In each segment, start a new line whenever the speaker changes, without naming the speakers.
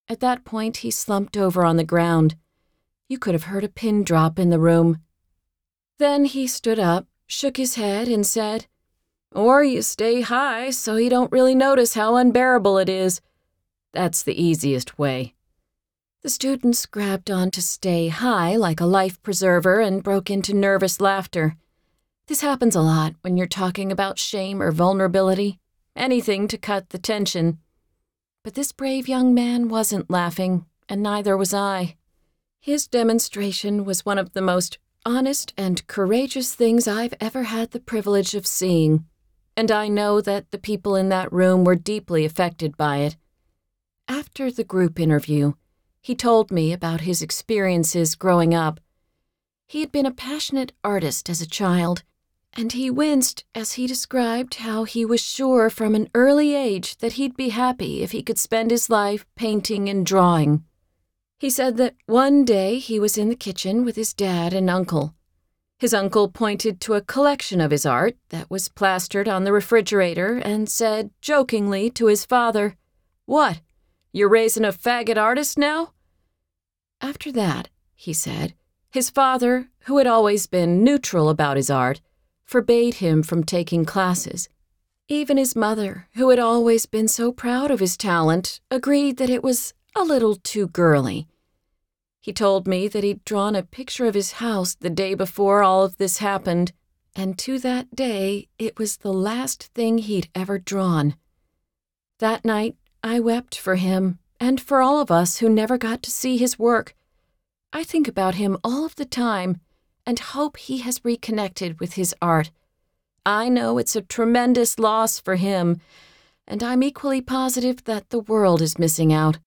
At that point, he slumped over on the ground. You could have heard a pin drop in the room. Then he stood up, shook his head, and said, "Or you stay high so you don't really notice how unbearable it is. That's the easiest way." The students grabbed on to stay high like a life preserver and broke into nervous laughter. This happens a lot when you're talking about shame or vulnerability, anything to cut the tension. But this brave young man wasn't laughing, and neither was I. His demonstration was one of the most honest and courageous things I've ever had the privilege of seeing, and I know that the people in that room were deeply affected by it. After the group interview, he told me about his experiences growing up. He had been a passionate artist as a child, and he winced as he described how he was sure from an early age that he'd be happy if he could spend his life painting and drawing. He said that one day he was in the kitchen with his dad and uncle. His uncle pointed to a collection of his art that was plastered on the refrigerator and said jokingly to his father, "What, you're raising a faggot artist now?" After that, he said, his father, who had always been neutral about his art, forbade him from taking classes. Even his mother, who had always been so proud of his talent, agreed that it was a little too girly. He told me that he'd drawn a picture of his house the day before all of this happened, and to that day it was the last thing he'd ever drawn. That night, I wept for him and for all of us who never got to see his work. I think about him all of the time and hope he has reconnected with his art. I know it's a tremendous loss for him, and I'm equally positive that the world is missing out.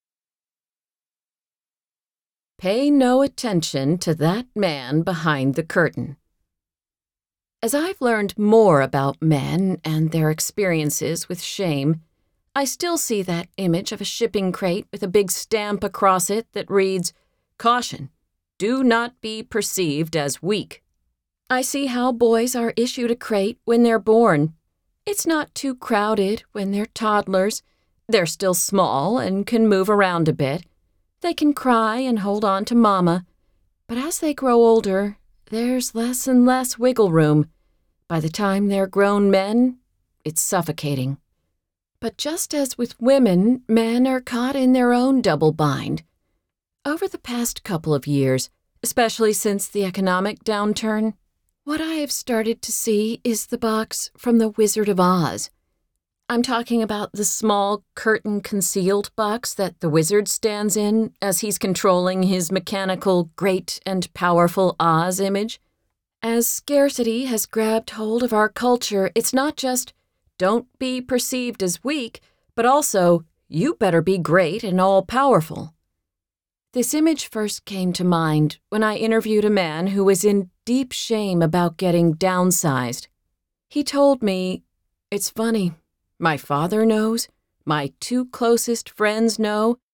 Pay no attention to that man behind the curtain. As I've learned more about men and their experiences with shame, I still see that image of a shipping crate with a big stamp across it that reads, "Caution, do not be perceived as weak." I see how boys are issued a crate when they're born. It's not too crowded when they're toddlers. They're still small and can move around a bit. They can cry and hold on to mama. But as they grow older, there's less and less wiggle room. By the time they're grown men, it's suffocating. But just as with women, men are caught in their own double bind. Over the past couple of years, especially since the economic downturn, what I have started to see is the box from The Wizard of Oz. I'm talking about the small, curtain-concealed box that the wizard stands in as he's controlling his mechanical, great and powerful Oz image. As scarcity has grabbed hold of our culture, it's not just, don't be perceived as weak, but also, you better be great and all-powerful. This image first came to mind when I interviewed a man who was in deep shame about getting downsized. He told me, "It's funny. My father knows, my two closest friends know,